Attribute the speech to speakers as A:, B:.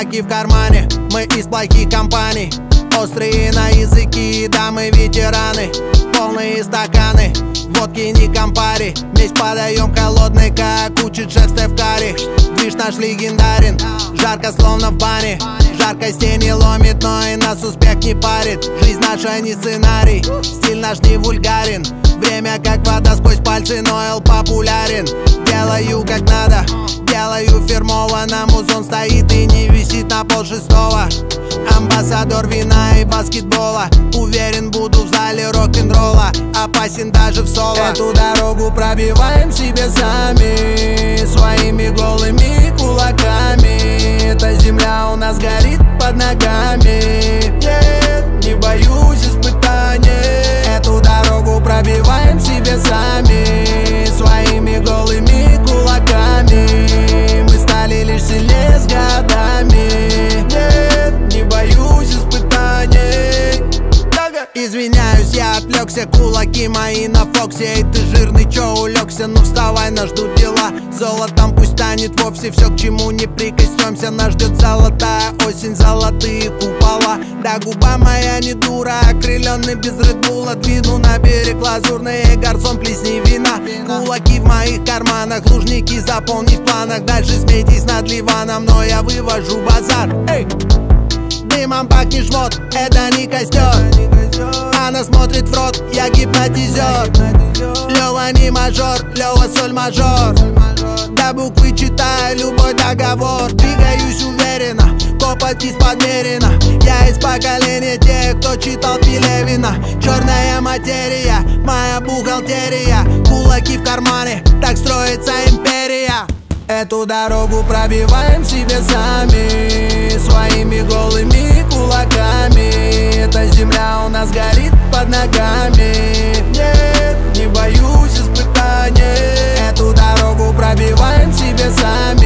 A: кулаки в кармане, мы из плохих компаний. Острые на языки, да мы ветераны. Полные стаканы, водки не компари. Месть подаем холодный, как учит шеф Стеф Карри. Движ наш легендарен, жарко словно в бане. Жаркость тени ломит, но и нас успех не парит. Жизнь наша не сценарий, стиль наш не вульгарен. Время как вода сквозь пальцы, но эл популярен. Делаю как надо, делаю фирмово. На музон стоит и не висит на полшестого. Амбассадор вина и баскетбола. Уверен, буду в зале рок-н-ролла. Опасен даже в соло. Эту дорогу пробиваем себе сами, своими голыми кулаками. Эта земля у нас горит под ногами. Нет, не боюсь испытаний. Эту дорогу пробиваем себе сами, своими голыми кулаками. Мы стали лишь сильнее с годами. Нет, не боюсь испытаний. Извиняюсь, я отвлекся, кулаки мои на Фоксе. Эй, ты жирный, чё улегся? Ну вставай, нас ждут дела. Золотом пусть станет вовсе все, к чему не прикоснемся. Нас ждет золотая осень, золотые купола. Да губа моя не дура, окрыленный без редбула. Двину на берег лазурный, гарсон плесни вина. Кулаки в моих карманах, лужники заполни в планах. Дальше смейтесь над Ливаном, но я вывожу базар. Эй! Дымом пахнет жмот, это не костер. Она смотрит в рот, я гипнотизер. Лёва не мажор, Лёва соль мажор. До буквы читаю любой договор. Двигаюсь уверенно, копоть подмерена. Я из поколения тех, кто читал Пелевина. Черная материя, моя бухгалтерия. Кулаки в кармане, так строится империя. Эту дорогу пробиваем себе сами, своими голыми кулаками. Эта земля у нас горит под ногами. Нет, не боюсь испытаний. Эту дорогу пробиваем себе сами.